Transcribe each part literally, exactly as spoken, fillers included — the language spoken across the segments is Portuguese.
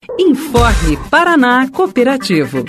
Informe Paraná Cooperativo.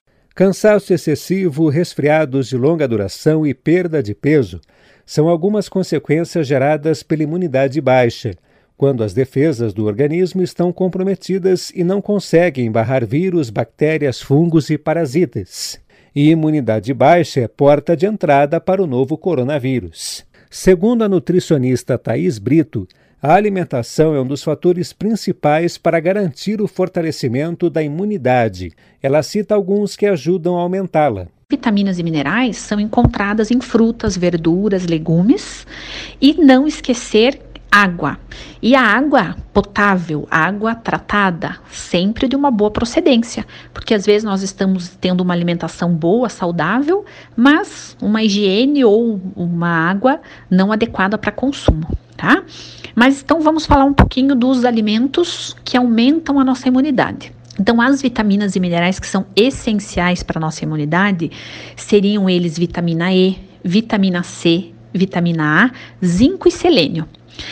Cansaço excessivo, resfriados de longa duração e perda de peso são algumas consequências geradas pela imunidade baixa, quando as defesas do organismo estão comprometidas e não conseguem barrar vírus, bactérias, fungos e parasitas. E imunidade baixa é porta de entrada para o novo coronavírus. Segundo a nutricionista Thaís Brito, a alimentação é um dos fatores principais para garantir o fortalecimento da imunidade. Ela cita alguns que ajudam a aumentá-la. Vitaminas e minerais são encontradas em frutas, verduras, legumes e não esquecer água. E a água potável, água tratada, sempre de uma boa procedência, porque às vezes nós estamos tendo uma alimentação boa, saudável, mas uma higiene ou uma água não adequada para consumo, tá? Mas então vamos falar um pouquinho dos alimentos que aumentam a nossa imunidade. Então, as vitaminas e minerais que são essenciais para a nossa imunidade seriam eles vitamina E, vitamina C, vitamina A, zinco e selênio.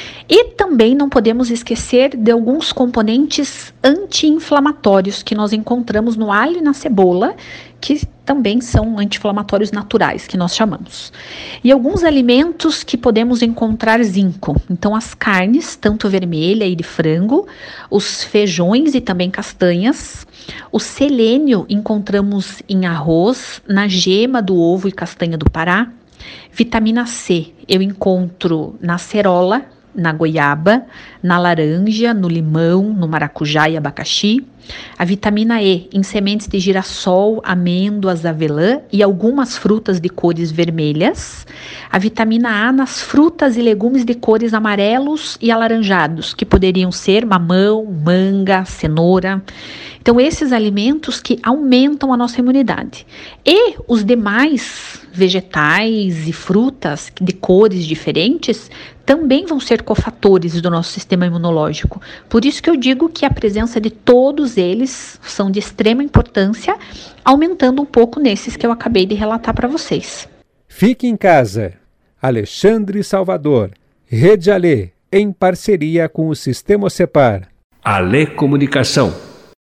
E também não podemos esquecer de alguns componentes anti-inflamatórios que nós encontramos no alho e na cebola, que também são anti-inflamatórios naturais, que nós chamamos. E alguns alimentos que podemos encontrar zinco. Então, as carnes, tanto vermelha e de frango, os feijões e também castanhas. O selênio encontramos em arroz, na gema do ovo e castanha do Pará. Vitamina C eu encontro na acerola, na goiaba, na laranja, no limão, no maracujá e abacaxi. A vitamina E em sementes de girassol, amêndoas, avelã e algumas frutas de cores vermelhas. A vitamina A nas frutas e legumes de cores amarelos e alaranjados, que poderiam ser mamão, manga, cenoura. Então, esses alimentos que aumentam a nossa imunidade. E os demais vegetais e frutas de cores diferentes também vão ser cofatores do nosso sistema imunológico. Por isso que eu digo que a presença de todos eles são de extrema importância, aumentando um pouco nesses que eu acabei de relatar para vocês. Fique em casa. Alexandre Salvador, Rede Alê, em parceria com o Sistema Cepar. Alê Comunicação.